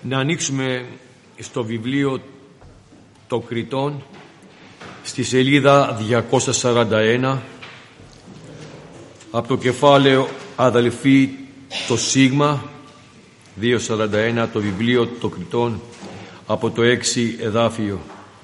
Να ανοίξουμε στο βιβλίο των Κριτών στη σελίδα 241 από το κεφάλαιο αδελφοί το Σίγμα 241, το βιβλίο των Κριτών από το 6 εδάφιο.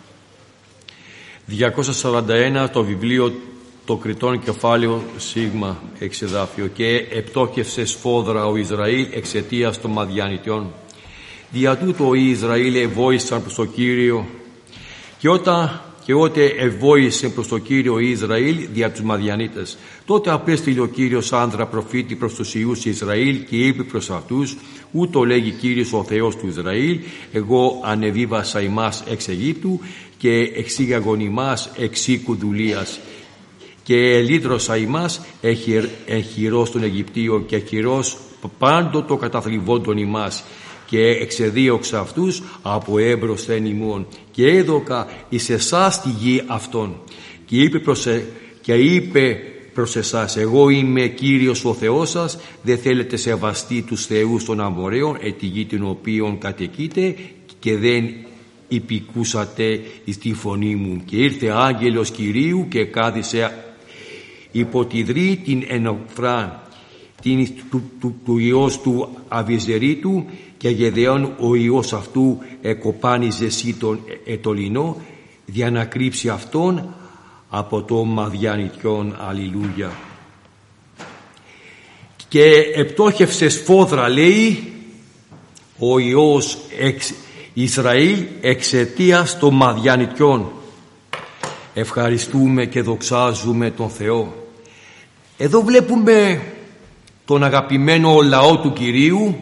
241 το βιβλίο των Κριτών κεφάλαιο Σίγμα 6 εδάφιο. Και επτόχευσε σφόδρα ο Ισραήλ εξαιτίας των Μαδιανιτιών. Δια τούτο οι Ισραήλ ευόησαν προς το Κύριο, και ότε ευόησε προς το Κύριο η Ισραήλ δια τους Μαδιανίτες, τότε απέστειλε ο Κύριος άνδρα προφήτη προς τους ιούς Ισραήλ και είπε προς αυτούς: ούτω λέγει Κύριος ο Θεός του Ισραήλ, εγώ ανεβίβασα ημάς εξ Αιγύπτου και εξήγαγον ημάς εξ οίκου δουλείας και ελύτρωσα ημάς εχειρός των Αιγυπτίων και εχειρός πάντοτο καταθλιβόντων ημάς, και εξεδίωξα αυτούς από έμπροσθεν ημών και έδωκα εις εσάς τη γη αυτών. Και είπε προς εσάς: εγώ είμαι Κύριος ο Θεός σας, δεν θέλετε σεβαστεί τους θεούς των Αμοραίων τη γη την οποίον κατοικείτε, και δεν υπηκούσατε εις τη φωνή μου. Και ήρθε άγγελος Κυρίου και κάθισε υπό τη δρύ την Ενοφρά του Υιός του Αβιζερίτου, και Γεδεών ο Υιός αυτού εκοπάνιζε σύ τον ετολινό, για να κρύψει αυτόν από το Μαδιανιτιών. Αλληλούια. Και επτόχευσε σφόδρα, λέει, ο Υιός Ισραήλ εξαιτίας των Μαδιανιτιών. Ευχαριστούμε και δοξάζουμε τον Θεό. Εδώ βλέπουμε τον αγαπημένο λαό του Κυρίου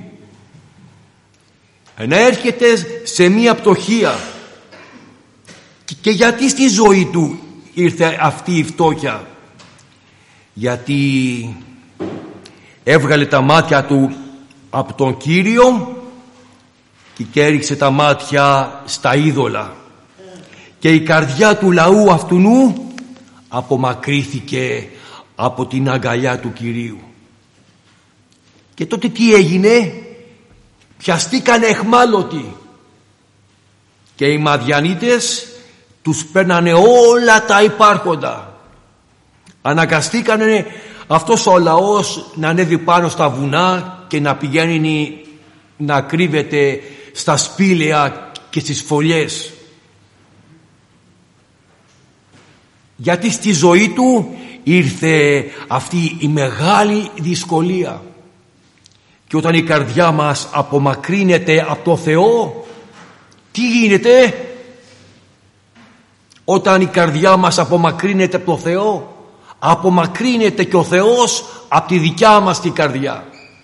να έρχεται σε μία πτωχία. Και γιατί στη ζωή του ήρθε αυτή η φτώχεια? Γιατί έβγαλε τα μάτια του από τον Κύριο και έριξε τα μάτια στα είδωλα, και η καρδιά του λαού αυτού απομακρύθηκε από την αγκαλιά του Κυρίου. Και τότε τι έγινε? Πιαστήκανε εχμάλωτοι, και οι Μαδιανίτες τους παίρνανε όλα τα υπάρχοντα. Αναγκαστήκανε αυτός ο λαός να ανέβει πάνω στα βουνά και να πηγαίνει να κρύβεται στα σπήλαια και στις φωλιές. Γιατί στη ζωή του ήρθε αυτή η μεγάλη δυσκολία. Και όταν η καρδιά μας απομακρύνεται από το Θεό, τι γίνεται? Όταν η καρδιά μας απομακρύνεται από το Θεό, απομακρύνεται και ο Θεός από τη δικιά μας την καρδιά.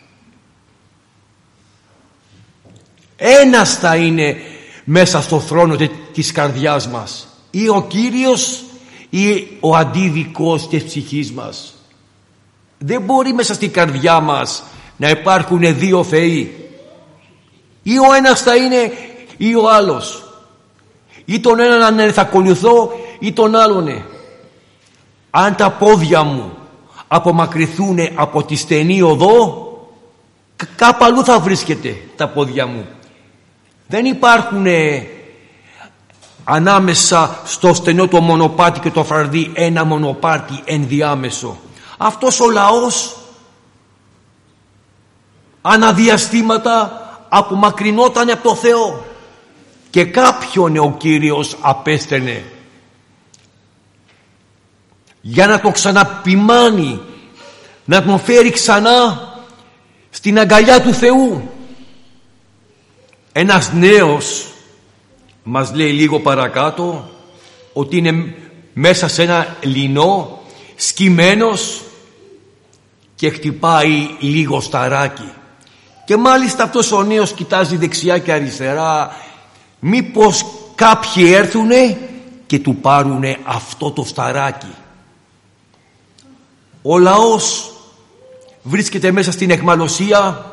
Ένας θα είναι μέσα στο θρόνο της καρδιάς μας, ή ο Κύριος ή ο αντίδικος της ψυχής μας. Δεν μπορεί μέσα στην καρδιά μας να υπάρχουν δύο θεοί. Ή ο ένας θα είναι ή ο άλλος. Ή τον έναν θα ακολουθώ ή τον άλλον. Αν τα πόδια μου απομακρυθούν από τη στενή οδό, κάπου αλλού θα βρίσκεται τα πόδια μου. Δεν υπάρχουν ανάμεσα στο στενό το μονοπάτι και το φαρδί ένα μονοπάτι ενδιάμεσο. Αυτός ο λαός αναδιαστήματα απομακρυνόταν από το Θεό, και κάποιον ο Κύριος απέστενε για να το ξαναπημάνει, να τον φέρει ξανά στην αγκαλιά του Θεού. Ένας νέος μας λέει λίγο παρακάτω ότι είναι μέσα σε ένα λινό σκυμμένος και χτυπάει λίγο σταράκι. Και μάλιστα αυτός ο νέος κοιτάζει δεξιά και αριστερά, μήπως κάποιοι έρθουνε και του πάρουνε αυτό το σταράκι. Ο λαός βρίσκεται μέσα στην αιχμαλωσία.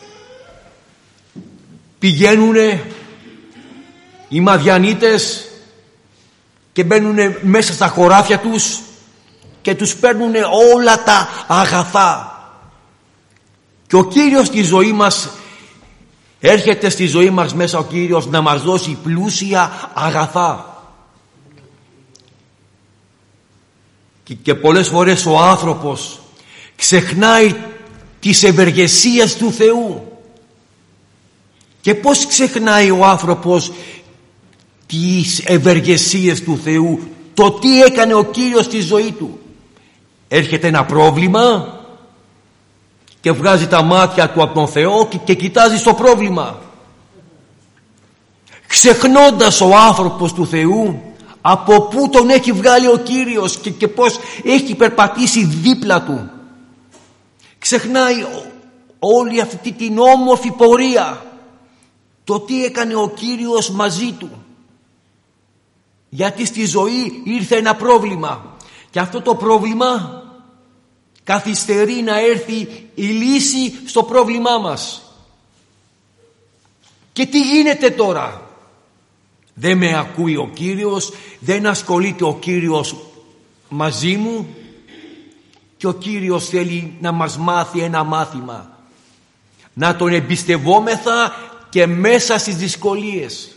Πηγαίνουνε οι Μαδιανίτες και μπαίνουνε μέσα στα χωράφια τους και τους παίρνουνε όλα τα αγαθά. Και ο Κύριος στη ζωή μας Έρχεται στη ζωή μας μέσα ο Κύριος να μας δώσει πλούσια αγαθά. Και πολλές φορές ο άνθρωπος ξεχνάει τις ευεργεσίες του Θεού. Και πώς ξεχνάει ο άνθρωπος τις ευεργεσίες του Θεού, το τι έκανε ο Κύριος στη ζωή του? Έρχεται ένα πρόβλημα και βγάζει τα μάτια του από τον Θεό και κοιτάζει στο πρόβλημα, ξεχνώντας ο άνθρωπος του Θεού από πού τον έχει βγάλει ο Κύριος και πώς έχει περπατήσει δίπλα του. Ξεχνάει όλη αυτή την όμορφη πορεία, το τι έκανε ο Κύριος μαζί του. Γιατί στη ζωή ήρθε ένα πρόβλημα και αυτό το πρόβλημα καθυστερεί να έρθει η λύση στο πρόβλημά μας. Και τι γίνεται τώρα? Δεν με ακούει ο Κύριος, δεν ασχολείται ο Κύριος μαζί μου, και ο Κύριος θέλει να μας μάθει ένα μάθημα, να τον εμπιστευόμεθα και μέσα στις δυσκολίες,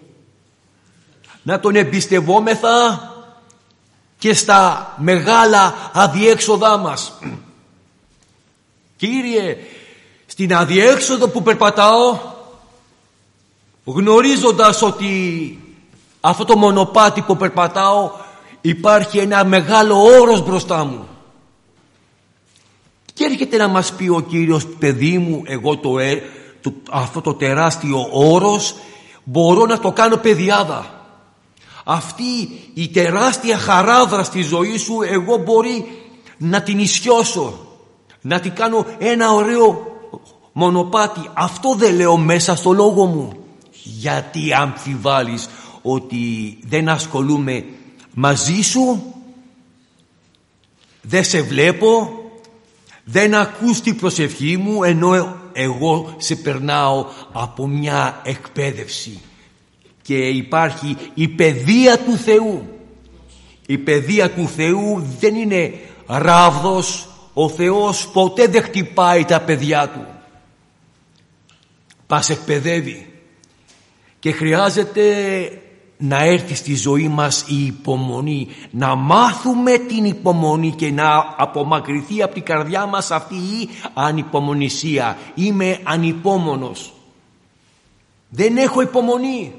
να τον εμπιστευόμεθα και στα μεγάλα αδιέξοδά μας. Κύριε, στην αδιέξοδο που περπατάω, γνωρίζοντας ότι αυτό το μονοπάτι που περπατάω υπάρχει ένα μεγάλο όρος μπροστά μου, και έρχεται να μας πει ο Κύριος, παιδί μου, εγώ αυτό το τεράστιο όρος μπορώ να το κάνω παιδιάδα. Αυτή η τεράστια χαράδρα στη ζωή σου εγώ μπορεί να την ισιώσω, να την κάνω ένα ωραίο μονοπάτι. Αυτό δεν λέω μέσα στο λόγο μου. Γιατί αμφιβάλλεις ότι δεν ασχολούμαι μαζί σου, δεν σε βλέπω, δεν ακούς την προσευχή μου, ενώ εγώ σε περνάω από μια εκπαίδευση? Και υπάρχει η παιδεία του Θεού. Η παιδεία του Θεού δεν είναι ράβδος. Ο Θεός ποτέ δεν χτυπάει τα παιδιά του. Μας εκπαιδεύει. Και χρειάζεται να έρθει στη ζωή μας η υπομονή, να μάθουμε την υπομονή και να απομακρυνθεί από την καρδιά μας αυτή η ανυπομονησία. Είμαι ανυπόμονος, δεν έχω υπομονή.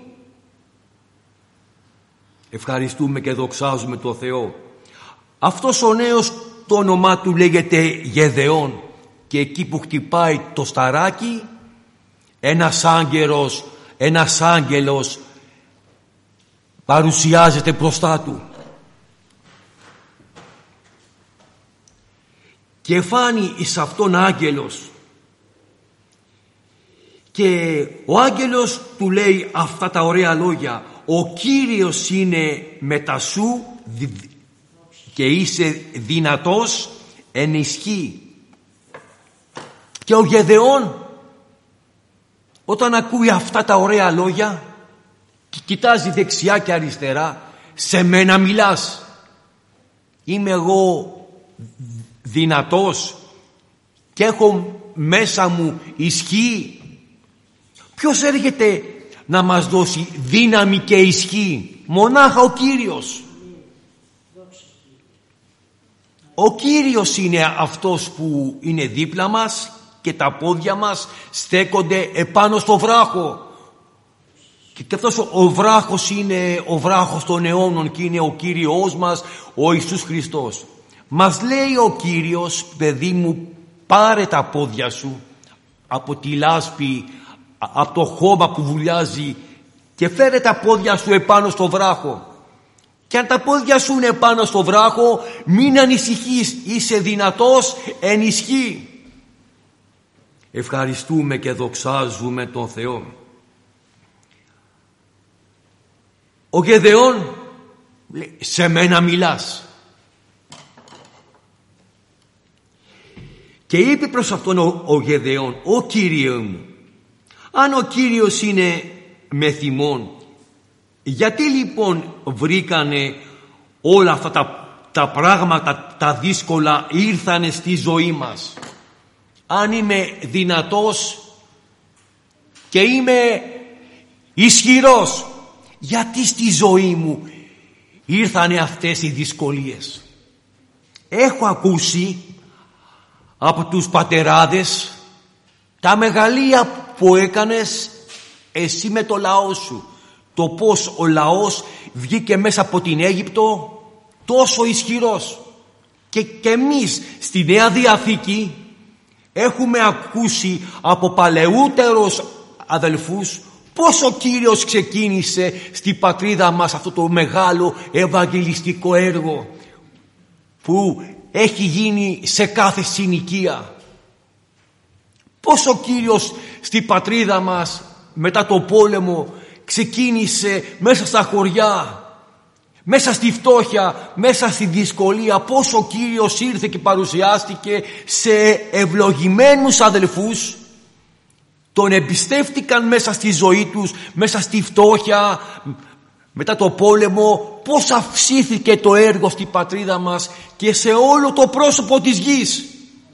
Ευχαριστούμε και δοξάζουμε τον Θεό. Αυτός ο νέος, το όνομά του λέγεται Γεδεών, και εκεί που χτυπάει το σταράκι, ένας άγγελος παρουσιάζεται μπροστά του και φάνει εις αυτόν άγγελος, και ο άγγελος του λέει αυτά τα ωραία λόγια: ο Κύριος είναι μετά σου και είσαι δυνατός εν ισχύ. Και ο Γεδεών, όταν ακούει αυτά τα ωραία λόγια, κοιτάζει δεξιά και αριστερά. Σε μένα μιλάς? Είμαι εγώ δυνατός και έχω μέσα μου ισχύ? Ποιος έρχεται να μας δώσει δύναμη και ισχύ? Μονάχα ο Κύριος. Ο Κύριος είναι αυτός που είναι δίπλα μας και τα πόδια μας στέκονται επάνω στο βράχο. Και αυτός ο βράχος είναι ο βράχος των αιώνων και είναι ο Κύριος μας, ο Ιησούς Χριστός. Μας λέει ο Κύριος, παιδί μου, πάρε τα πόδια σου από τη λάσπη, από το χώμα που βουλιάζει, και φέρε τα πόδια σου επάνω στο βράχο. Και αν τα πόδια σου είναι επάνω στο βράχο, μην ανησυχείς, είσαι δυνατός εν ισχύ. Ευχαριστούμε και δοξάζουμε τον Θεό. Ο Γεδεών λέει, σε μένα μιλάς? Και είπε προς αυτόν ο Γεδεών, ο Κύριε μου, αν ο Κύριος είναι με θυμόν, γιατί λοιπόν βρήκανε όλα αυτά τα πράγματα τα δύσκολα, ήρθανε στη ζωή μας? Αν είμαι δυνατός και είμαι ισχυρός, γιατί στη ζωή μου ήρθανε αυτές οι δυσκολίες. Έχω ακούσει από τους πατεράδες τα μεγαλεία που έκανες εσύ με το λαό σου, το πως ο λαός βγήκε μέσα από την Αίγυπτο τόσο ισχυρός. Και εμείς στη Νέα Διαθήκη έχουμε ακούσει από παλαιότερους αδελφούς πως ο Κύριος ξεκίνησε στη πατρίδα μας αυτό το μεγάλο ευαγγελιστικό έργο που έχει γίνει σε κάθε συνοικία. Πως ο Κύριος στη πατρίδα μας μετά το πόλεμο ξεκίνησε μέσα στα χωριά, μέσα στη φτώχεια, μέσα στη δυσκολία, πως ο Κύριος ήρθε και παρουσιάστηκε σε ευλογημένους αδελφούς, τον εμπιστεύτηκαν μέσα στη ζωή τους, μέσα στη φτώχεια, μετά το πόλεμο, πως αυξήθηκε το έργο στη πατρίδα μας και σε όλο το πρόσωπο της γης.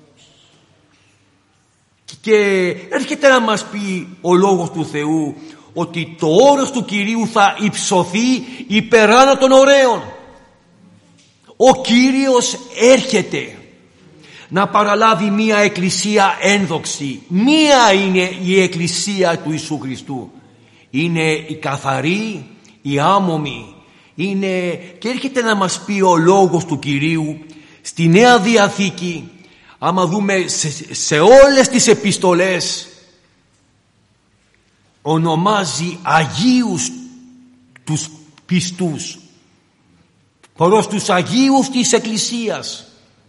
Και έρχεται να μας πει ο Λόγος του Θεού ότι το όρος του Κυρίου θα υψωθεί υπεράνω των ωραίων. Ο Κύριος έρχεται να παραλάβει μία εκκλησία ένδοξη. Μία είναι η εκκλησία του Ιησού Χριστού. Είναι η καθαρή, η άμωμη. Και έρχεται να μας πει ο Λόγος του Κυρίου στη Νέα Διαθήκη, άμα δούμε σε όλες τις επιστολές, ονομάζει Αγίους τους πιστούς προς τους Αγίους της Εκκλησίας,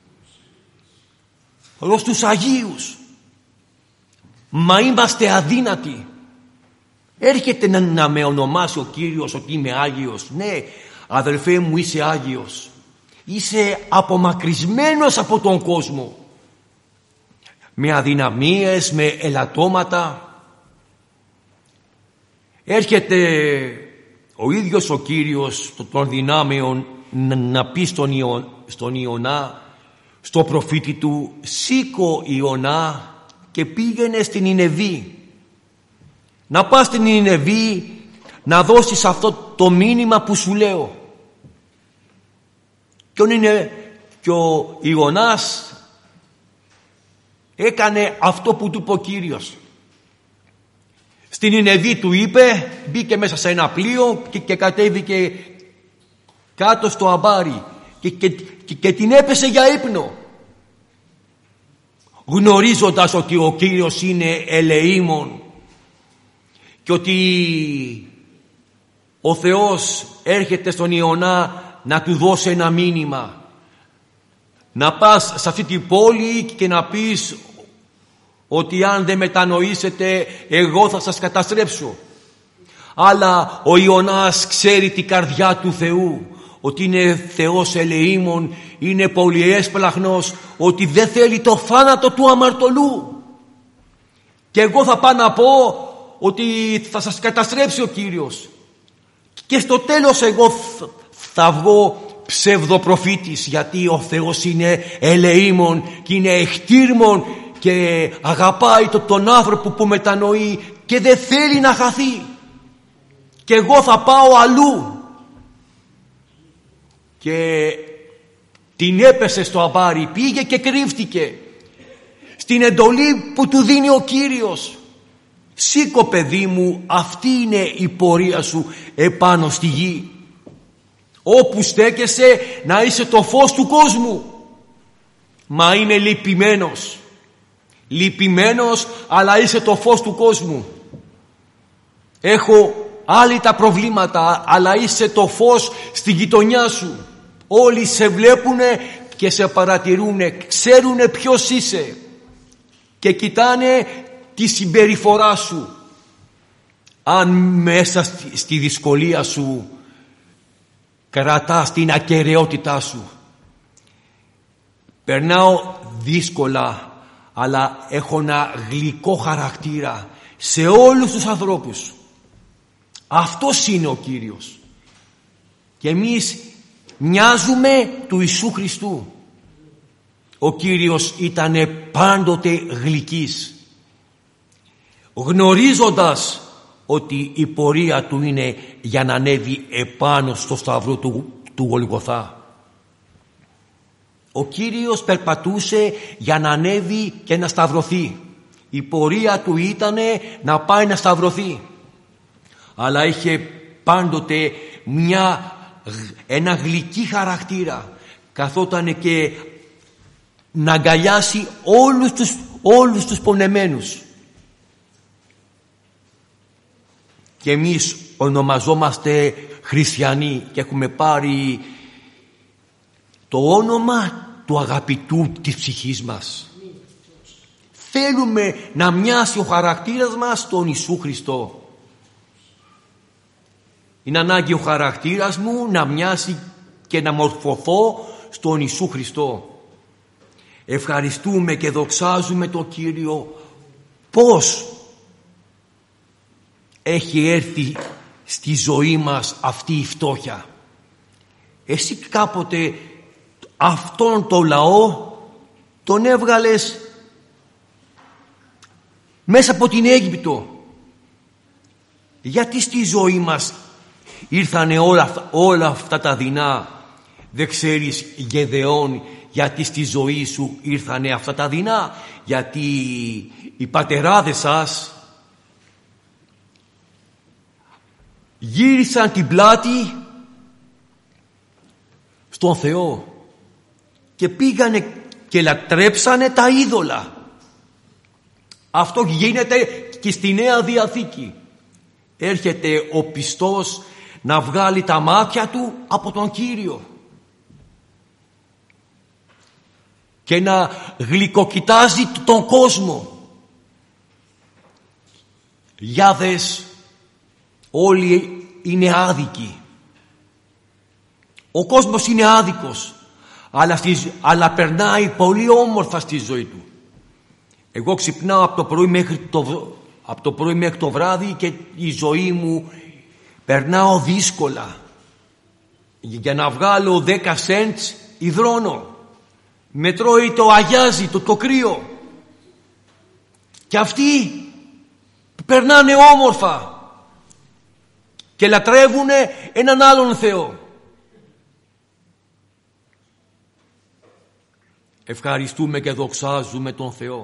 προς τους Αγίους. Μα είμαστε αδύνατοι. Έρχεται να με ονομάσει ο Κύριος ότι είμαι Άγιος. Ναι, αδελφέ μου, είσαι Άγιος. Είσαι απομακρυσμένος από τον κόσμο, με αδυναμίες, με ελαττώματα. Έρχεται ο ίδιος ο Κύριος των δυνάμεων να πει στον Ιωνά, στο προφήτη του, σήκω Ιωνά και πήγαινε στην Νινεβή. Να πας στην Νινεβή να δώσεις αυτό το μήνυμα που σου λέω. Και ο Ιωνάς έκανε αυτό που του είπε ο Κύριος. Στην Νινεβή του είπε, μπήκε μέσα σε ένα πλοίο και κατέβηκε κάτω στο αμπάρι και την έπεσε για ύπνο, γνωρίζοντας ότι ο Κύριος είναι ελεήμων και ότι ο Θεός έρχεται στον Ιωνά να του δώσει ένα μήνυμα. Να πας σε αυτή την πόλη και να πεις ότι αν δεν μετανοήσετε εγώ θα σας καταστρέψω. Αλλά ο Ιωνάς ξέρει την καρδιά του Θεού, ότι είναι Θεός ελεήμων, είναι πολυέσπλαχνος, ότι δεν θέλει το θάνατο του αμαρτωλού. Και εγώ θα πάω να πω ότι θα σας καταστρέψει ο Κύριος. Και στο τέλος εγώ θα βγω ψευδοπροφήτης, γιατί ο Θεός είναι ελεήμων και είναι εχτήρμων και αγαπάει τον άνθρωπο που μετανοεί και δεν θέλει να χαθεί. Και εγώ θα πάω αλλού. Και την έπεσε στο αμπάρι, πήγε και κρύφτηκε στην εντολή που του δίνει ο Κύριος. Σήκω παιδί μου, αυτή είναι η πορεία σου επάνω στη γη. Όπου στέκεσαι να είσαι το φως του κόσμου. Μα είμαι λυπημένος, αλλά είσαι το φως του κόσμου. Έχω άλλοι τα προβλήματα, αλλά είσαι το φως στη γειτονιά σου. Όλοι σε βλέπουνε και σε παρατηρούνε, ξέρουνε ποιος είσαι και κοιτάνε τη συμπεριφορά σου. Αν μέσα στη δυσκολία σου κρατάς την ακεραιότητά σου. Περνάω δύσκολα, αλλά έχω ένα γλυκό χαρακτήρα σε όλους τους ανθρώπους. Αυτός είναι ο Κύριος. Και εμείς μοιάζουμε του Ιησού Χριστού. Ο Κύριος ήτανε πάντοτε γλυκής. γνωρίζοντας ότι η πορεία του είναι για να ανέβει επάνω στο σταυρό του Γολγοθά. Ο Κύριος περπατούσε για να ανέβει και να σταυρωθεί. Η πορεία του ήταν να πάει να σταυρωθεί. Αλλά είχε πάντοτε ένα γλυκý χαρακτήρα. Καθόταν και να αγκαλιάσει όλους τους πονεμένους. Και εμείς ονομαζόμαστε χριστιανοί και έχουμε πάρει το όνομα του αγαπητού της ψυχής μας. Θέλουμε να μοιάσει ο χαρακτήρας μας στον Ιησού Χριστό. Είναι ανάγκη ο χαρακτήρας μου να μοιάσει και να μορφωθώ στον Ιησού Χριστό. Ευχαριστούμε και δοξάζουμε τον Κύριο πώς έχει έρθει στη ζωή μας αυτή η φτώχεια. Εσύ κάποτε αυτόν τον λαό τον έβγαλες μέσα από την Αίγυπτο. Γιατί στη ζωή μας ήρθανε όλα αυτά τα δεινά? Δεν ξέρεις, Γεδεών, γιατί στη ζωή σου ήρθανε αυτά τα δεινά? Γιατί οι πατεράδες σας γύρισαν την πλάτη στον Θεό και πήγανε και λατρέψανε τα είδωλα. Αυτό γίνεται και στη Νέα Διαθήκη. Έρχεται ο πιστός να βγάλει τα μάτια του από τον Κύριο και να γλυκοκοιτάζει τον κόσμο. Για δες, όλοι είναι άδικοι. Ο κόσμος είναι άδικος, αλλά περνάει πολύ όμορφα στη ζωή του. Εγώ ξυπνάω από το πρωί μέχρι το βράδυ και η ζωή μου περνάω δύσκολα. Για να βγάλω 10 cents υδρώνω. Με τρώει το αγιάζει, το κρύο. Και αυτοί περνάνε όμορφα και λατρεύουν έναν άλλον Θεό. Ευχαριστούμε και δοξάζουμε τον Θεό.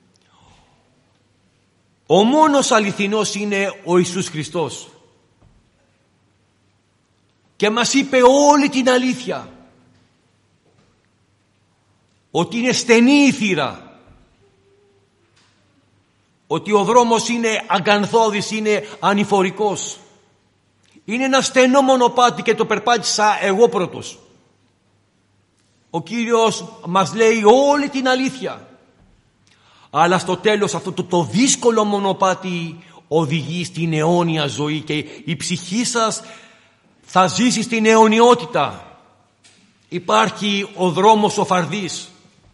Ο μόνος αληθινός είναι ο Ιησούς Χριστός. Και μας είπε όλη την αλήθεια. Ότι είναι στενή η θύρα. Ότι ο δρόμος είναι αγκανθώδης, είναι ανηφορικός. Είναι ένα στενό μονοπάτι και το περπάτησα εγώ πρώτος. Ο Κύριος μας λέει όλη την αλήθεια. Αλλά στο τέλος αυτό το δύσκολο μονοπάτι οδηγεί στην αιώνια ζωή και η ψυχή σας θα ζήσει στην αιωνιότητα. Υπάρχει ο δρόμος ο φαρδής.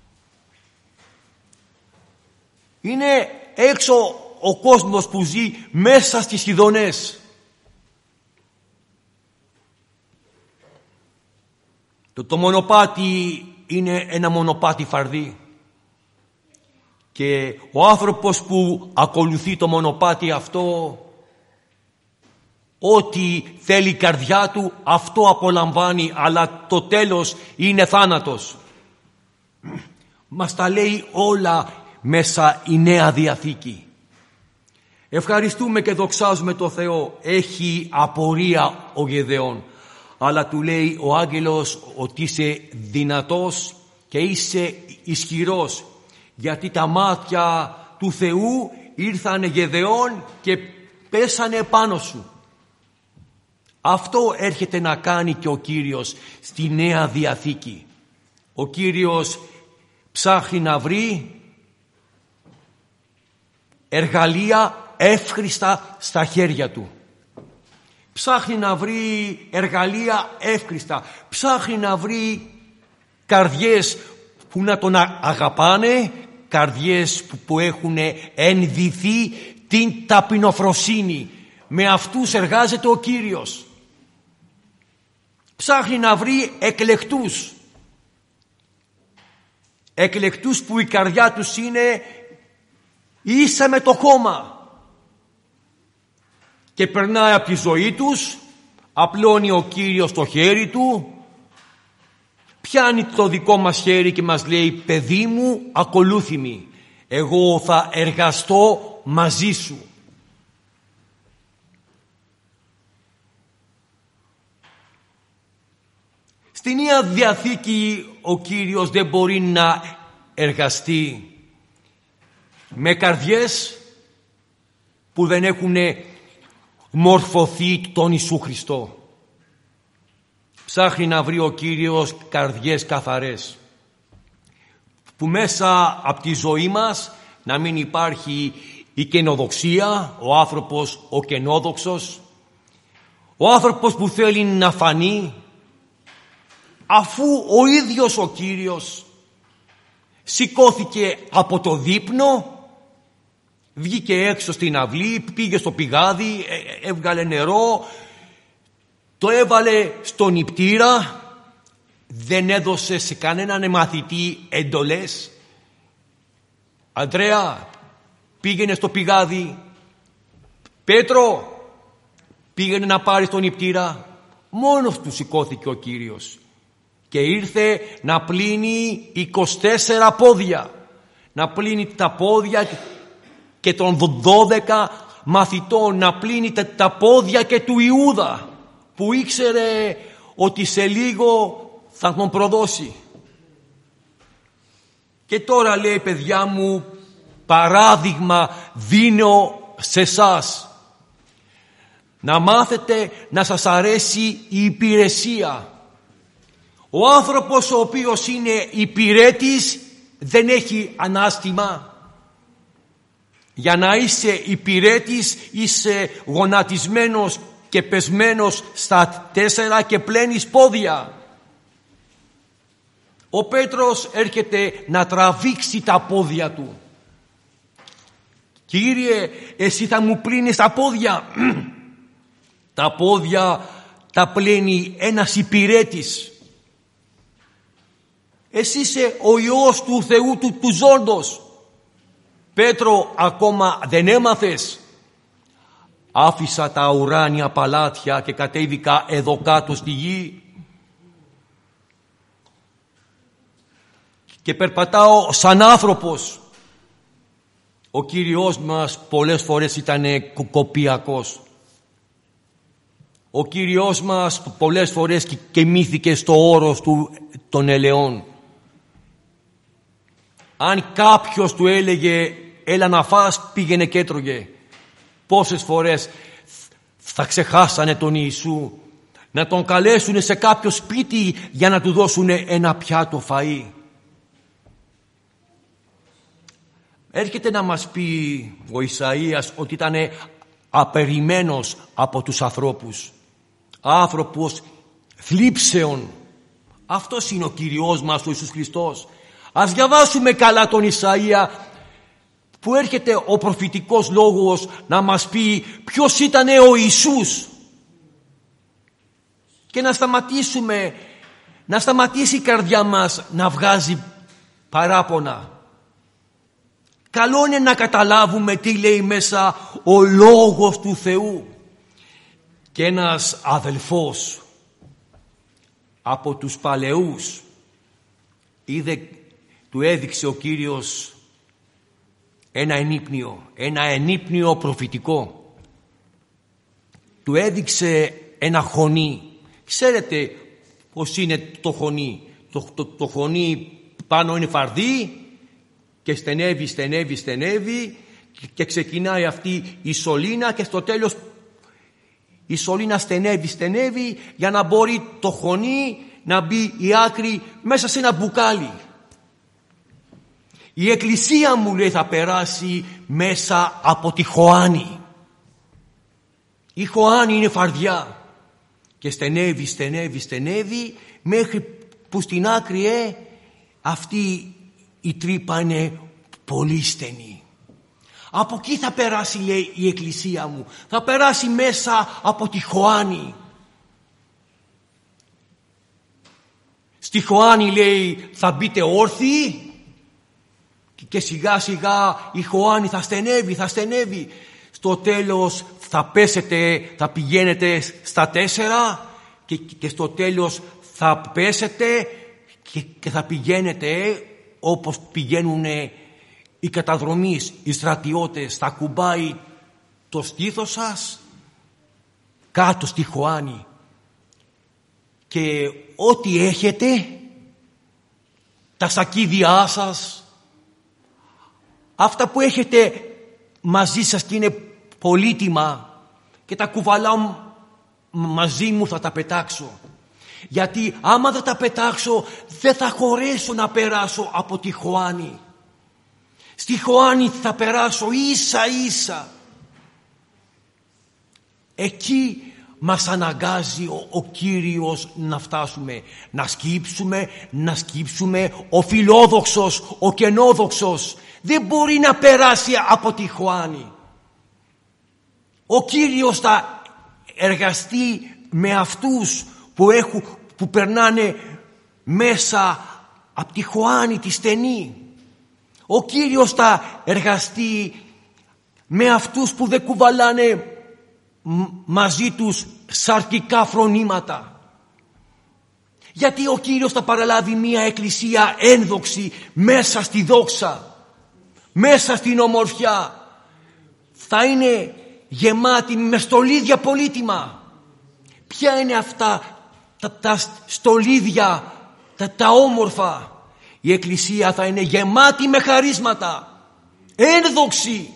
Είναι έξω ο κόσμος που ζει μέσα στις ειδονές. Το μονοπάτι είναι ένα μονοπάτι φαρδί. Και ο άνθρωπος που ακολουθεί το μονοπάτι αυτό, ό,τι θέλει η καρδιά του, αυτό απολαμβάνει, αλλά το τέλος είναι θάνατος. Μας τα λέει όλα μέσα η Νέα Διαθήκη. Ευχαριστούμε και δοξάζουμε το Θεό. Έχει απορία ο Γεδεών, αλλά του λέει ο άγγελος ότι είσαι δυνατός και είσαι ισχυρός, γιατί τα μάτια του Θεού ήρθανε, Γεδεών, και πέσανε πάνω σου. Αυτό έρχεται να κάνει και ο Κύριος στη Νέα Διαθήκη. Ο Κύριος ψάχνει να βρει εργαλεία εύχριστα στα χέρια του. Ψάχνει να βρει εργαλεία εύχριστα. Ψάχνει να βρει καρδιές που να τον αγαπάνε, καρδιές που έχουν ενδυθεί την ταπεινοφροσύνη. Με αυτούς εργάζεται ο Κύριος. Ψάχνει να βρει εκλεκτούς. Εκλεκτούς που η καρδιά τους είναι ίσα με το χώμα. και περνάει από τη ζωή τους, απλώνει ο Κύριος το χέρι του, πιάνει το δικό μας χέρι και μας λέει «Παιδί μου, ακολούθη με, εγώ θα εργαστώ μαζί σου». Στην Νέα Διαθήκη ο Κύριος δεν μπορεί να εργαστεί με καρδιές που δεν έχουν μορφωθεί τον Ιησού Χριστό. Ψάχνει να βρει ο Κύριος καρδιές καθαρές, που μέσα από τη ζωή μας να μην υπάρχει η καινοδοξία, ο άνθρωπος ο καινόδοξος, ο άνθρωπος που θέλει να φανεί, αφού ο ίδιος ο Κύριος σηκώθηκε από το δείπνο, βγήκε έξω στην αυλή, πήγε στο πηγάδι, έβγαλε νερό, το έβαλε στον νηπτήρα, δεν έδωσε σε κανέναν μαθητή εντολές. Ανδρέα, πήγαινε στο πηγάδι. Πέτρο, πήγαινε να πάρει τον νηπτήρα. Μόνος του σηκώθηκε ο Κύριος και ήρθε να πλύνει 24 πόδια. Να πλύνει τα πόδια και των 12 μαθητών, να πλύνει τα πόδια και του Ιούδα, που ήξερε ότι σε λίγο θα τον προδώσει. Και τώρα λέει, παιδιά μου, παράδειγμα δίνω σε εσάς, να μάθετε να σας αρέσει η υπηρεσία. Ο άνθρωπος ο οποίος είναι υπηρέτης δεν έχει ανάστημα. Για να είσαι υπηρέτης είσαι γονατισμένος και πεσμένος στα 4 και πλένεις πόδια. Ο Πέτρος έρχεται να τραβήξει τα πόδια του. Κύριε, εσύ θα μου πλύνεις τα πόδια. Τα πόδια τα πλένει ένας υπηρέτης. Εσύ είσαι ο Υιός του Θεού του ζώντος. Πέτρο, ακόμα δεν έμαθες? Άφησα τα ουράνια παλάτια και κατέβηκα εδώ κάτω στη γη και περπατάω σαν άνθρωπος. Ο Κύριος μας πολλές φορές ήταν κοπιακός. Ο Κύριος μας πολλές φορές κοιμήθηκε στο όρος του των ελαιών. Αν κάποιος του έλεγε έλα να φας, πήγαινε και έτρωγε. Πόσες φορές θα ξεχάσανε τον Ιησού να τον καλέσουν σε κάποιο σπίτι για να του δώσουν ένα πιάτο φαΐ. Έρχεται να μας πει ο Ισαΐας ότι ήταν απερημένος από τους ανθρώπους, άνθρωπος θλίψεων. Αυτός είναι ο Κύριος μας, ο Ιησούς Χριστός. Ας διαβάσουμε καλά τον Ισαΐα, που έρχεται ο προφητικός λόγος να μας πει ποιος ήταν ο Ιησούς, και να σταματήσει η καρδιά μας να βγάζει παράπονα. Καλό είναι να καταλάβουμε τι λέει μέσα ο Λόγος του Θεού. Και ένας αδελφός από τους παλαιούς του έδειξε ο Κύριος ένα ενύπνιο προφητικό. Του έδειξε ένα χωνί. Ξέρετε πως είναι το χωνί? Το χωνί πάνω είναι φαρδί και στενεύει και ξεκινάει αυτή η σωλήνα και στο τέλος η σωλήνα στενεύει για να μπορεί το χωνί να μπει η άκρη μέσα σε ένα μπουκάλι. Η εκκλησία μου, λέει, θα περάσει μέσα από τη χωάνη. Η χωάνη είναι φαρδιά και στενεύει μέχρι που στην άκρη αυτή η τρύπα είναι πολύ στενή. Από εκεί θα περάσει, λέει, η εκκλησία μου. Θα περάσει μέσα από τη χωάνη. Στη χωάνη, λέει, θα μπείτε όρθιοι και σιγά σιγά η χωάνη θα στενεύει. Στο τέλος θα πέσετε, θα πηγαίνετε στα 4 και στο τέλος θα πέσετε και θα πηγαίνετε όπως πηγαίνουν οι καταδρομείς, οι στρατιώτες. Θα κουμπάει το στήθος σας κάτω στη χωάνη και ό,τι έχετε, τα σακίδια σας, αυτά που έχετε μαζί σας και είναι πολύτιμα και τα κουβαλάω μαζί μου, θα τα πετάξω. Γιατί άμα δεν τα πετάξω δεν θα χωρέσω να περάσω από τη χωάνη. Στη χωάνη θα περάσω ίσα ίσα. Εκεί μας αναγκάζει ο Κύριος να φτάσουμε, να σκύψουμε. Ο φιλόδοξος, ο κενόδοξος δεν μπορεί να περάσει από τη χωάνη. Ο Κύριος θα εργαστεί με αυτούς που περνάνε μέσα από τη χωάνη τη στενή. Ο Κύριος θα εργαστεί με αυτούς που δεν κουβαλάνε μαζί τους σαρκικά φρονήματα. Γιατί ο Κύριος θα παραλάβει μια εκκλησία ένδοξη μέσα στη δόξα, μέσα στην ομορφιά. Θα είναι γεμάτη με στολίδια πολύτιμα. Ποια είναι αυτά τα στολίδια, τα όμορφα? Η εκκλησία θα είναι γεμάτη με χαρίσματα, ένδοξη.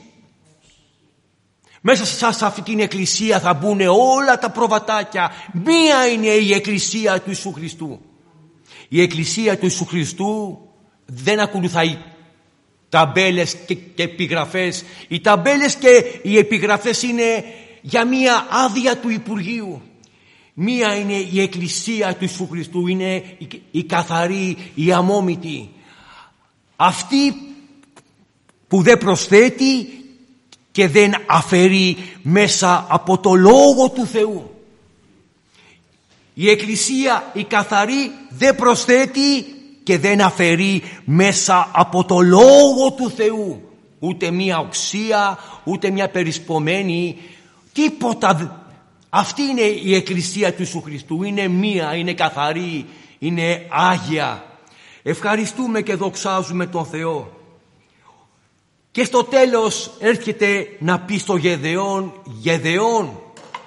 Μέσα σε αυτή την εκκλησία θα μπουν όλα τα προβατάκια. Μία είναι η εκκλησία του Ιησού Χριστού. Η εκκλησία του Ιησού Χριστού δεν ακολουθάει ταμπέλες και επιγραφές. Οι ταμπέλες και οι επιγραφές είναι για μία άδεια του Υπουργείου. Μία είναι η εκκλησία του Ιησού Χριστού, είναι η καθαρή, η αμόμητη. Αυτή που δεν προσθέτει και δεν αφαιρεί μέσα από το Λόγο του Θεού. Η εκκλησία η καθαρή δεν προσθέτει και δεν αφαιρεί μέσα από το Λόγο του Θεού. Ούτε μία οξία, ούτε μία περισπομένη, τίποτα. Αυτή είναι η εκκλησία του Ιησού Χριστού. Είναι μία, είναι καθαρή, είναι άγια. Ευχαριστούμε και δοξάζουμε τον Θεό. Και στο τέλος έρχεται να πει στο Γεδεών: Γεδεών,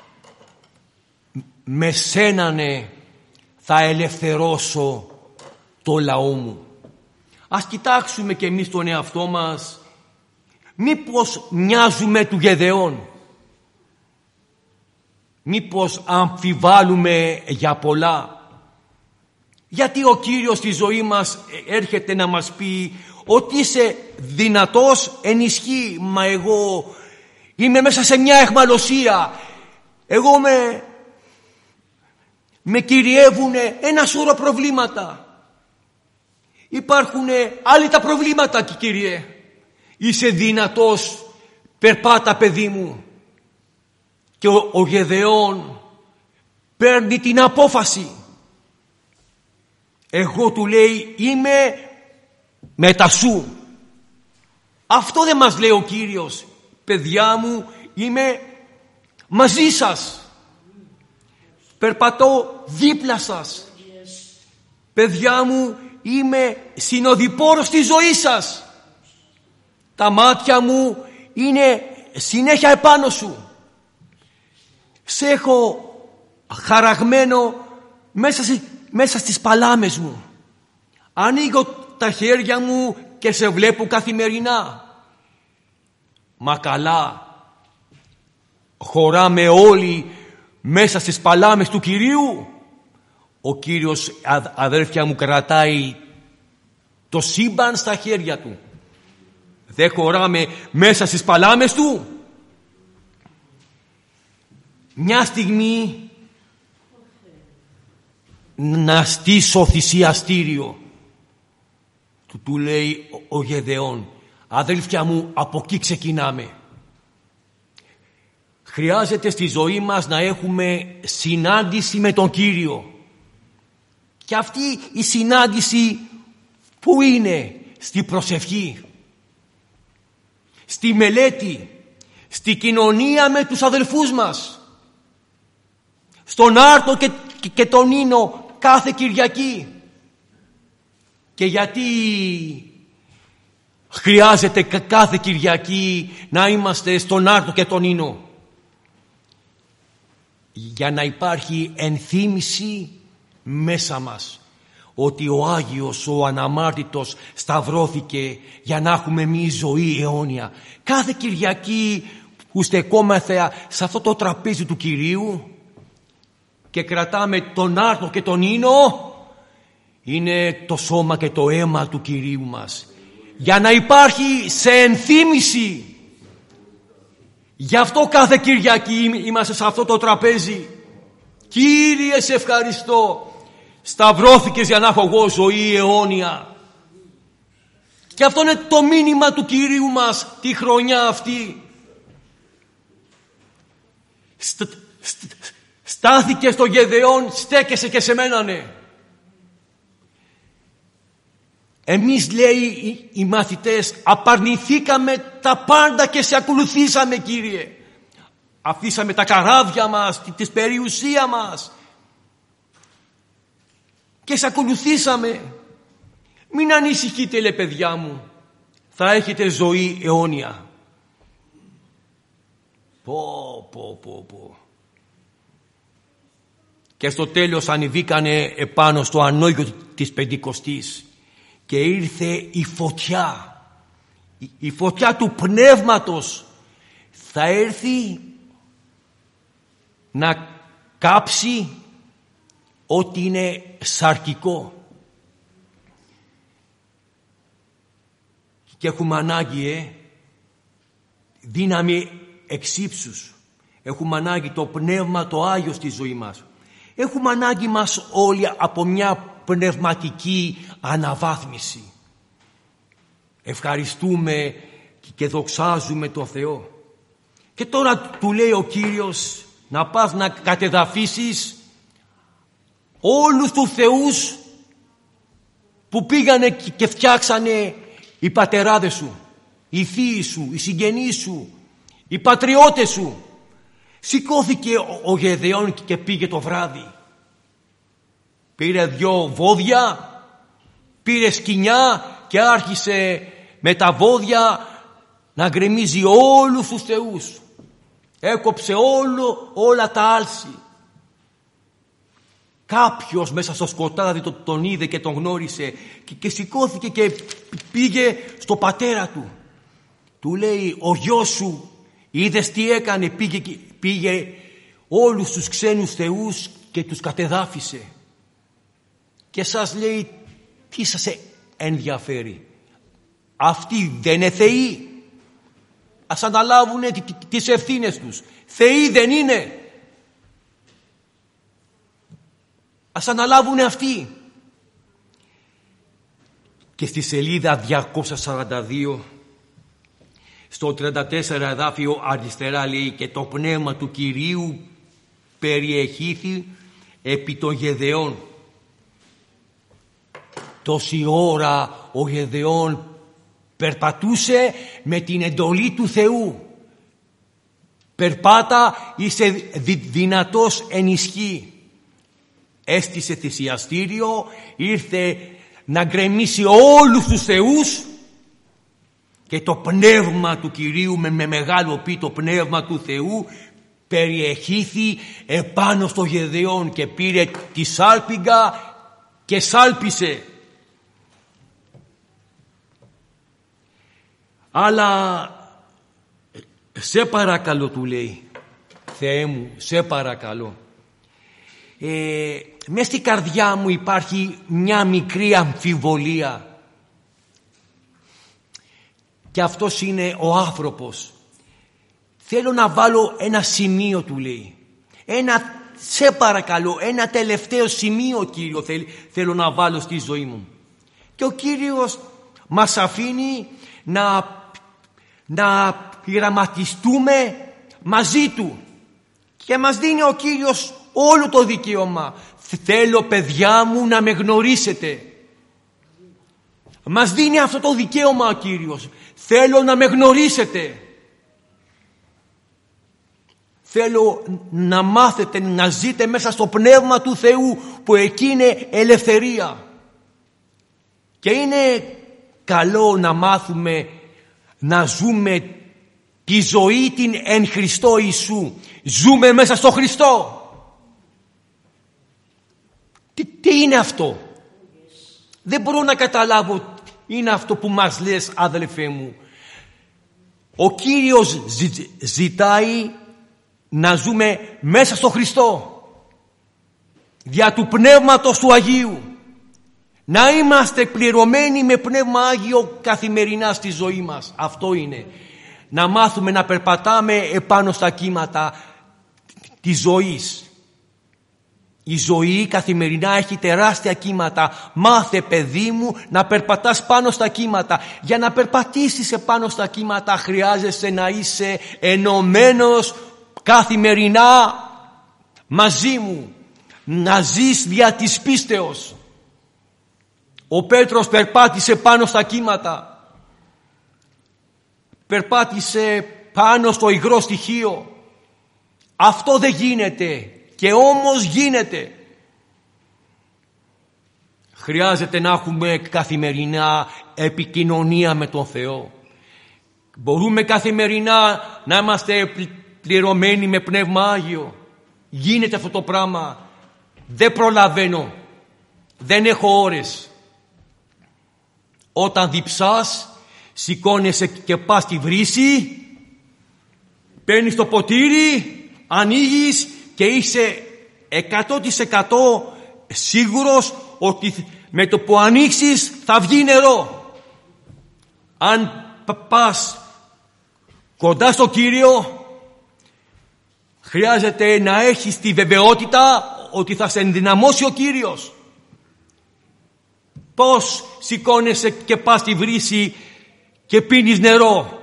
με σένανε θα ελευθερώσω το λαό μου. Ας κοιτάξουμε και εμείς τον εαυτό μας. Μήπως μοιάζουμε του Γεδεών? Μήπως αμφιβάλλουμε για πολλά? Γιατί ο Κύριος στη ζωή μας έρχεται να μας πει ότι είσαι δυνατός, ενισχύει. Μα εγώ είμαι μέσα σε μια αιχμαλωσία. Εγώ με κυριεύουν ένα σωρό προβλήματα. Υπάρχουν άλλοι τα προβλήματα, Κύριε. Είσαι δυνατός, περπάτα παιδί μου. Και ο Γεδεών παίρνει την απόφαση. Εγώ, του λέει, είμαι μετά σου. Αυτό δεν μας λέει ο Κύριος? Παιδιά μου, είμαι μαζί σας. Περπατώ δίπλα σας. Παιδιά μου, είμαι συνοδοιπόρος στη ζωή σας. Τα μάτια μου είναι συνέχεια επάνω σου. Σε έχω χαραγμένο μέσα στις παλάμες μου. Ανοίγω τα χέρια μου και σε βλέπω καθημερινά. Μα καλά, χωράμε όλοι μέσα στις παλάμες του Κυρίου? Ο Κύριος, αδέρφια μου, κρατάει το σύμπαν στα χέρια του. Δεν χωράμε μέσα στις παλάμες του? Μια στιγμή να στήσω θυσιαστήριο. Του λέει ο Γεδεών: αδέλφια μου, από εκεί ξεκινάμε. Χρειάζεται στη ζωή μας να έχουμε συνάντηση με τον Κύριο. Και αυτή η συνάντηση που είναι? Στη προσευχή, στη μελέτη, στη κοινωνία με τους αδελφούς μας, στον Άρτο και τον Ίνο κάθε Κυριακή. Και γιατί χρειάζεται κάθε Κυριακή να είμαστε στον Άρτο και τον Ίνο? Για να υπάρχει ενθύμηση μέσα μας ότι ο Άγιος, ο Αναμάρτητος σταυρώθηκε για να έχουμε εμείς ζωή αιώνια. Κάθε Κυριακή που στεκόμαστε σε αυτό το τραπέζι του Κυρίου και κρατάμε τον Άρτο και τον Ίνο, είναι το σώμα και το αίμα του Κυρίου μας, για να υπάρχει σε ενθύμηση. Γι' αυτό κάθε Κυριακή είμαστε σε αυτό το τραπέζι. Κύριε, σε ευχαριστώ, σταυρώθηκες για να έχω εγώ ζωή αιώνια. Και αυτό είναι το μήνυμα του Κυρίου μας τη χρονιά αυτή. Στάθηκε στο Γεδεών, στέκεσαι και σε μένα, ναι. Εμείς, λέει, οι μαθητές απαρνηθήκαμε τα πάντα και σε ακολουθήσαμε, Κύριε. Αφήσαμε τα καράβια μας, τη περιουσία μας και σε ακολουθήσαμε. Μην ανησυχείτε, λέει, παιδιά μου, θα έχετε ζωή αιώνια. Πω. Και στο τέλος ανεβήκανε επάνω στο ανώγιο της Πεντηκοστής και ήρθε η φωτιά. Η φωτιά του Πνεύματος θα έρθει να κάψει ό,τι είναι σαρκικό. Και έχουμε ανάγκη δύναμη εξύψους. Έχουμε ανάγκη το Πνεύμα το Άγιο στη ζωή μας. Έχουμε ανάγκη μας όλοι από μια πνευματική αναβάθμιση. Ευχαριστούμε και δοξάζουμε το Θεό. Και τώρα του λέει ο Κύριος να πας να κατεδαφίσεις όλους τους θεούς που πήγανε και φτιάξανε οι πατεράδες σου, οι θείοι σου, οι συγγενείς σου, οι πατριώτες σου. Σηκώθηκε ο Γεδεών και πήγε το βράδυ. Πήρε 2 βόδια, πήρε σκοινιά και άρχισε με τα βόδια να γκρεμίζει όλους τους θεούς. Έκοψε όλα τα άλση. Κάποιος μέσα στο σκοτάδι τον είδε και τον γνώρισε και σηκώθηκε και πήγε στο πατέρα του. Του λέει, ο γιος σου είδες τι έκανε? Πήγε όλους τους ξένους θεούς και τους κατεδάφισε. Και σας λέει, τι σας ενδιαφέρει? Αυτοί δεν είναι θεοί? Ας αναλάβουν τις ευθύνες τους. Θεοί δεν είναι? Ας αναλάβουν αυτοί. Και στη σελίδα 242 στο 34 εδάφιο αριστερά λέει, και το πνεύμα του Κυρίου περιεχήθη επί των Γεδεών. Τόση ώρα ο Γεδεών περπατούσε με την εντολή του Θεού. Περπάτα, είσαι δυνατός εν ισχύ. Έστησε θυσιαστήριο, ήρθε να γκρεμίσει όλους τους θεούς και το πνεύμα του Κυρίου με μεγάλο πι, το πνεύμα του Θεού περιεχήθη επάνω στο Γεδεών και πήρε τη σάλπιγγα και σάλπισε. Αλλά σε παρακαλώ, του λέει, Θεέ μου, σε παρακαλώ, μες στη καρδιά μου υπάρχει μια μικρή αμφιβολία και αυτός είναι ο άνθρωπος. Θέλω να βάλω ένα σημείο, του λέει, σε παρακαλώ, ένα τελευταίο σημείο, Κύριο, θέλω να βάλω στη ζωή μου. Και ο Κύριος μας αφήνει να πειραματιστούμε μαζί Του και μας δίνει ο Κύριος όλο το δικαίωμα. Θέλω, παιδιά μου, να με γνωρίσετε. Μας δίνει αυτό το δικαίωμα ο Κύριος. Θέλω να με γνωρίσετε. Θέλω να μάθετε να ζείτε μέσα στο Πνεύμα του Θεού, που εκεί είναι ελευθερία. Και είναι καλό να μάθουμε να ζούμε τη ζωή την εν Χριστώ Ιησού. Ζούμε μέσα στο Χριστό. Τι είναι αυτό? Δεν μπορώ να καταλάβω τι είναι αυτό που μας λες, αδελφέ μου. Ο Κύριος ζητάει να ζούμε μέσα στο Χριστό, δια του Πνεύματος του Αγίου. Να είμαστε πληρωμένοι με Πνεύμα Άγιο καθημερινά στη ζωή μας. Αυτό είναι. Να μάθουμε να περπατάμε επάνω στα κύματα της ζωής. Η ζωή καθημερινά έχει τεράστια κύματα. Μάθε, παιδί μου, να περπατάς πάνω στα κύματα. Για να περπατήσεις επάνω στα κύματα χρειάζεσαι να είσαι ενωμένος καθημερινά μαζί μου. Να ζεις δια της πίστεως. Ο Πέτρος περπάτησε πάνω στα κύματα. Περπάτησε πάνω στο υγρό στοιχείο. Αυτό δεν γίνεται. Και όμως γίνεται. Χρειάζεται να έχουμε καθημερινά επικοινωνία με τον Θεό. Μπορούμε καθημερινά να είμαστε πληρωμένοι με Πνεύμα Άγιο. Γίνεται αυτό το πράγμα. Δεν προλαβαίνω. Δεν έχω ώρες. Όταν διψάς, σηκώνεσαι και πας στη βρύση, παίρνεις το ποτήρι, ανοίγεις και είσαι 100% σίγουρος ότι με το που ανοίξεις θα βγει νερό. Αν πας κοντά στο Κύριο, χρειάζεται να έχεις τη βεβαιότητα ότι θα σε ενδυναμώσει ο Κύριος. Πώς σηκώνεσαι και πας στη βρύση και πίνεις νερό?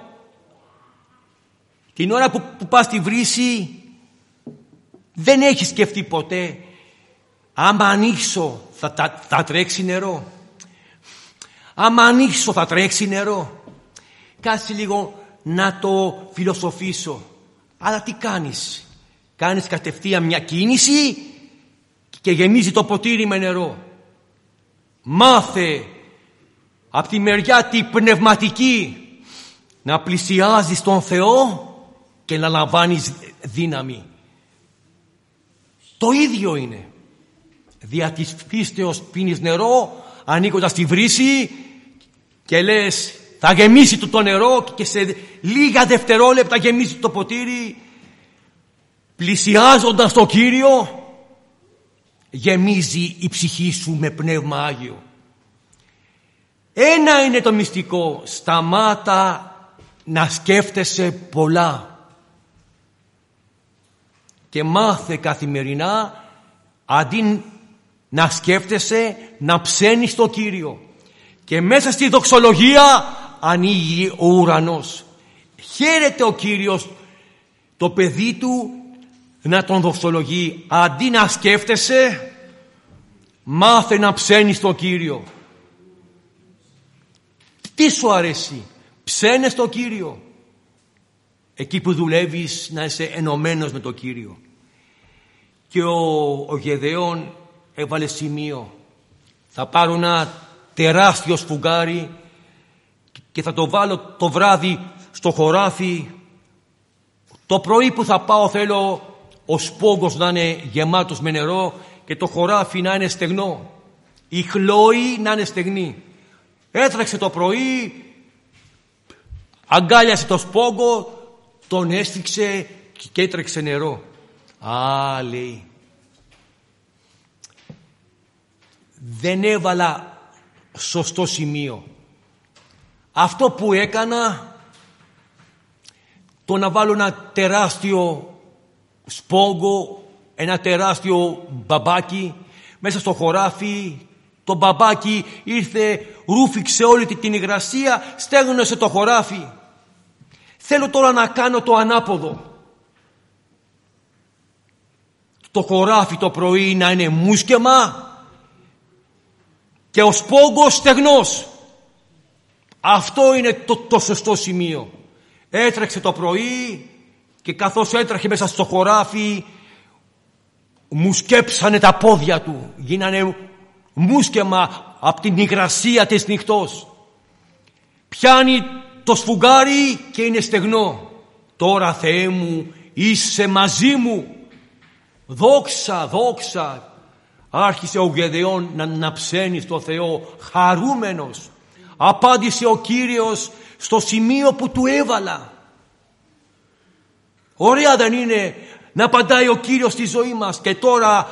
Την ώρα που πας στη βρύση δεν έχεις σκεφτεί ποτέ, άμα ανοίξω θα τρέξει νερό? Άμα ανοίξω θα τρέξει νερό? Κάτσε λίγο να το φιλοσοφήσω. Αλλά τι κάνεις? Κάνεις κατευθείαν μια κίνηση και γεμίζει το ποτήρι με νερό. Μάθε από τη μεριά τη πνευματική να πλησιάζεις τον Θεό και να λαμβάνεις δύναμη. Το ίδιο είναι. Δια της πίστεως πίνεις νερό, ανοίγοντας τη βρύση και λες θα γεμίσει το νερό, και σε λίγα δευτερόλεπτα γεμίσει το ποτήρι. Πλησιάζοντας το Κύριο γεμίζει η ψυχή σου με Πνεύμα Άγιο. Ένα είναι το μυστικό. Σταμάτα να σκέφτεσαι πολλά και μάθε καθημερινά, αντί να σκέφτεσαι, να ψένεις το Κύριο. Και μέσα στη δοξολογία ανοίγει ο ουρανός. Χαίρεται ο Κύριος το παιδί του να τον δοξολογεί. Αντί να σκέφτεσαι, μάθε να ψένεις το Κύριο. Τι σου αρέσει? Ψένε στο Κύριο. Εκεί που δουλεύεις να είσαι ενωμένος με το Κύριο. Και ο Γεδεών έβαλε σημείο. Θα πάρω ένα τεράστιο σφουγγάρι και θα το βάλω το βράδυ στο χωράφι. Το πρωί που θα πάω θέλω ο σπόγκος να είναι γεμάτος με νερό και το χωράφι να είναι στεγνό. Η χλώη να είναι στεγνή. Έτρεξε το πρωί, αγκάλιασε το σπόγκο, τον έσφιξε και έτρεξε νερό. Α, λέει, δεν έβαλα σωστό σημείο. Αυτό που έκανα, το να βάλω ένα τεράστιο σπόγκο, ένα τεράστιο μπαμπάκι μέσα στο χωράφι, το μπαμπάκι ήρθε, ρούφηξε όλη την υγρασία, στέγνωσε το χωράφι. Θέλω τώρα να κάνω το ανάποδο. Το χωράφι το πρωί να είναι μουσκεμα και ο σπόγκος στεγνός. Αυτό είναι το σωστό σημείο. Έτρεξε το πρωί, και καθώς έτρεχε μέσα στο χωράφι μου σκέψανε τα πόδια του, γίνανε μουσκεμα από την υγρασία της νυχτός. Πιάνει το σφουγγάρι και είναι στεγνό. Τώρα, Θεέ μου, είσαι μαζί μου. Δόξα, δόξα. Άρχισε ο Γεδεών να ψένει στο Θεό χαρούμενος. Απάντησε ο Κύριος στο σημείο που του έβαλα. Ωραία δεν είναι να απαντάει ο Κύριος στη ζωή μας? Και τώρα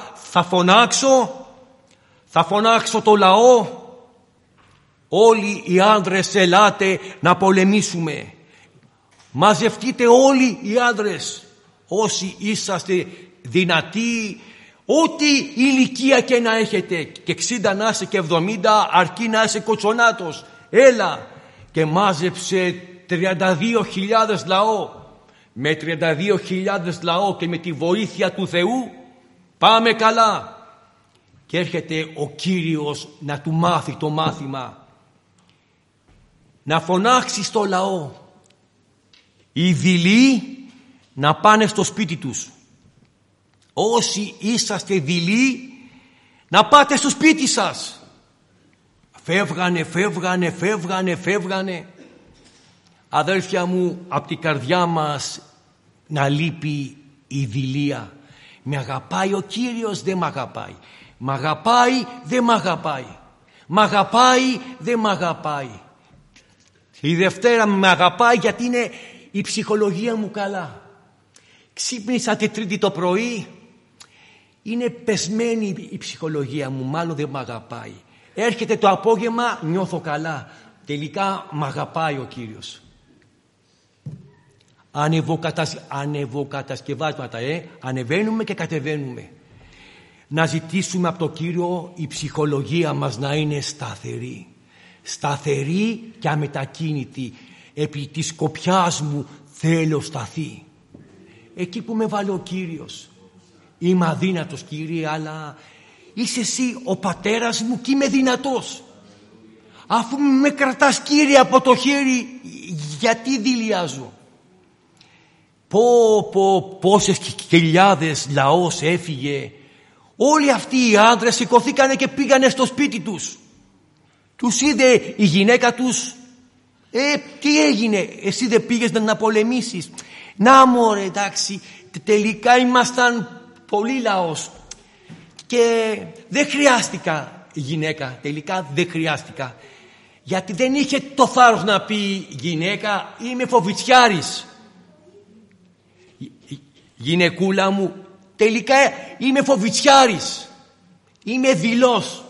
θα φωνάξω το λαό. Όλοι οι άντρες ελάτε να πολεμήσουμε. Μαζευτείτε όλοι οι άντρες, όσοι είσαστε δυνατοί, ό,τι ηλικία και να έχετε, και 60 να είσαι και 70, αρκεί να είσαι κοτσονάτος. Έλα. Και μάζεψε 32.000 λαό. Με 32.000 λαό και με τη βοήθεια του Θεού πάμε καλά. Και έρχεται ο Κύριος να του μάθει το μάθημα. Να φωνάξει στο λαό οι δειλοί να πάνε στο σπίτι τους. Όσοι είσαστε δειλοί να πάτε στο σπίτι σας. Φεύγανε. Αδέλφια μου, από την καρδιά μας να λείπει η δειλία. Με αγαπάει ο Κύριος, δεν μ' αγαπάει. Μ' αγαπάει, δεν μ' αγαπάει. Μ' αγαπάει, δεν μ' αγαπάει. Η Δευτέρα με αγαπάει γιατί είναι η ψυχολογία μου καλά. Ξύπνησα τη Τρίτη το πρωί, είναι πεσμένη η ψυχολογία μου, μάλλον δεν μ' αγαπάει. Έρχεται το απόγευμα, νιώθω καλά. Τελικά μ' αγαπάει ο Κύριος. Ανεβοκατασκευάσματα, ανεβαίνουμε και κατεβαίνουμε. Να ζητήσουμε από τον Κύριο η ψυχολογία μας να είναι σταθερή. Σταθερή και αμετακίνητη. Επί της σκοπιάς μου θέλω σταθεί. Εκεί που με βάλει ο Κύριος. Είμαι αδύνατος, Κύριε, αλλά είσαι εσύ ο πατέρας μου και είμαι δυνατός. Αφού με κρατάς, Κύριε, από το χέρι, γιατί δειλιάζω? Πόσες χιλιάδες λαός έφυγε. Όλοι αυτοί οι άντρες σηκωθήκανε και πήγανε στο σπίτι τους. Τους είδε η γυναίκα τους. Τι έγινε? Εσύ δεν πήγες να πολεμήσεις? Να μωρέ, εντάξει, τελικά ήμασταν πολύ λαός και δεν χρειάστηκα γυναίκα. Τελικά δεν χρειάστηκα, γιατί δεν είχε το θάρρος να πει γυναίκα, είμαι φοβιτσιάρης. Γυναικούλα μου, τελικά είμαι φοβιτσιάρης, είμαι δειλός.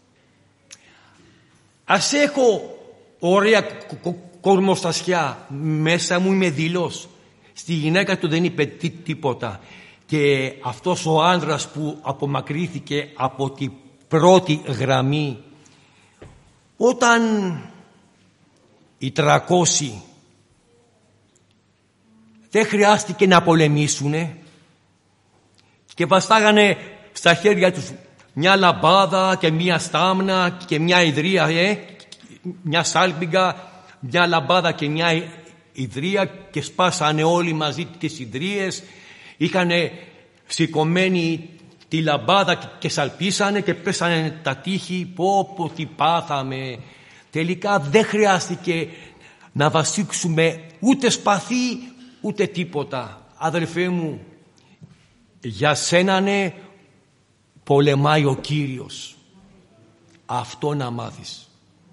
Ας έχω ωραία κορμοστασιά, μέσα μου είμαι δειλός. Στη γυναίκα του δεν είπε τίποτα. Και αυτός ο άντρας που απομακρύθηκε από την πρώτη γραμμή, όταν οι 300 δεν χρειάστηκε να πολεμήσουνε και βαστάγανε στα χέρια τους μια λαμπάδα και μια στάμνα και μια ιδρία, μια σάλπιγγα, μια λαμπάδα και μια ιδρία, και σπάσανε όλοι μαζί τις ιδρίες. Είχανε σηκωμένη τη λαμπάδα και σαλπίσανε και πέσανε τα τείχη. Πω τι πάθαμε. Τελικά δεν χρειάστηκε να βασίξουμε ούτε σπαθί ούτε τίποτα. Αδελφέ μου, για σένα πολεμάει ο Κύριος. Αυτό να μάθεις.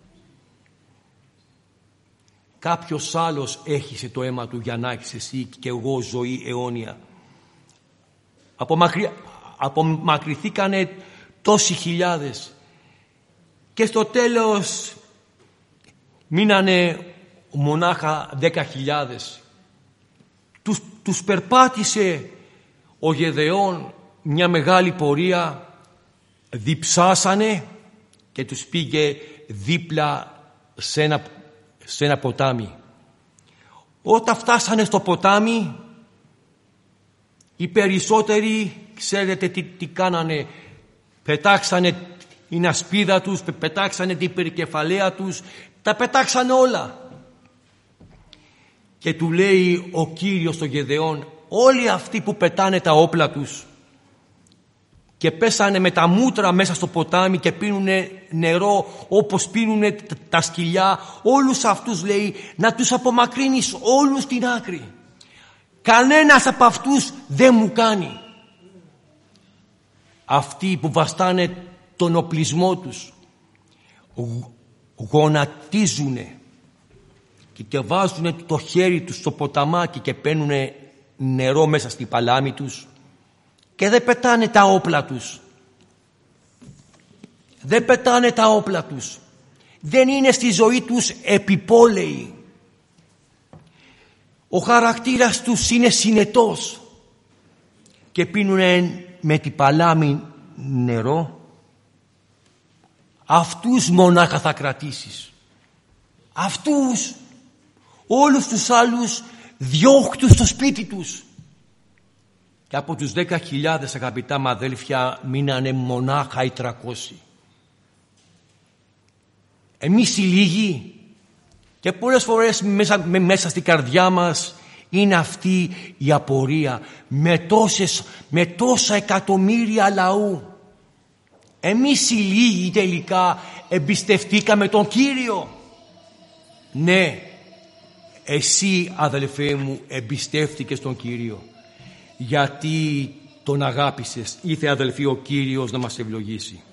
Κάποιος άλλος έχισε το αίμα του για να έχεις εσύ και εγώ ζωή αιώνια. Απομακρυθήκανε τόσοι χιλιάδες και στο τέλος μείνανε μονάχα 10.000. Τους περπάτησε ο Γεδεών μια μεγάλη πορεία, διψάσανε και τους πήγε δίπλα σε ένα ποτάμι. Όταν φτάσανε στο ποτάμι, οι περισσότεροι, ξέρετε τι κάνανε? Πετάξανε την ασπίδα τους, πετάξανε την περικεφαλαία τους, τα πετάξανε όλα. Και του λέει ο Κύριος στον Γεδεών, όλοι αυτοί που πετάνε τα όπλα τους και πέσανε με τα μούτρα μέσα στο ποτάμι και πίνουνε νερό όπως πίνουνε τα σκυλιά, όλους αυτούς λέει να τους απομακρύνεις όλους στην άκρη. Κανένας από αυτούς δεν μου κάνει. Αυτοί που βαστάνε τον οπλισμό τους γονατίζουνε και βάζουνε το χέρι τους στο ποταμάκι και παίρνουνε νερό μέσα στην παλάμη τους και δεν πετάνε τα όπλα τους. Δεν πετάνε τα όπλα τους. Δεν είναι στη ζωή τους επιπόλαιοι. Ο χαρακτήρας τους είναι συνετός και πίνουνε με την παλάμη νερό. Αυτούς μονάχα θα κρατήσεις. Αυτούς. Όλους τους άλλους διώχτους στο σπίτι τους. Και από τους 10.000 αγαπητά μου αδέλφια μείνανε μονάχα οι 300. Εμείς οι λίγοι, και πολλές φορές μέσα στην καρδιά μας είναι αυτή η απορία με τόσα εκατομμύρια λαού. Εμείς οι λίγοι τελικά εμπιστευτήκαμε τον Κύριο. Ναι, εσύ αδελφέ μου εμπιστεύτηκες τον Κύριο γιατί τον αγάπησες. Ήρθε αδελφοί ο Κύριος να μας ευλογήσει.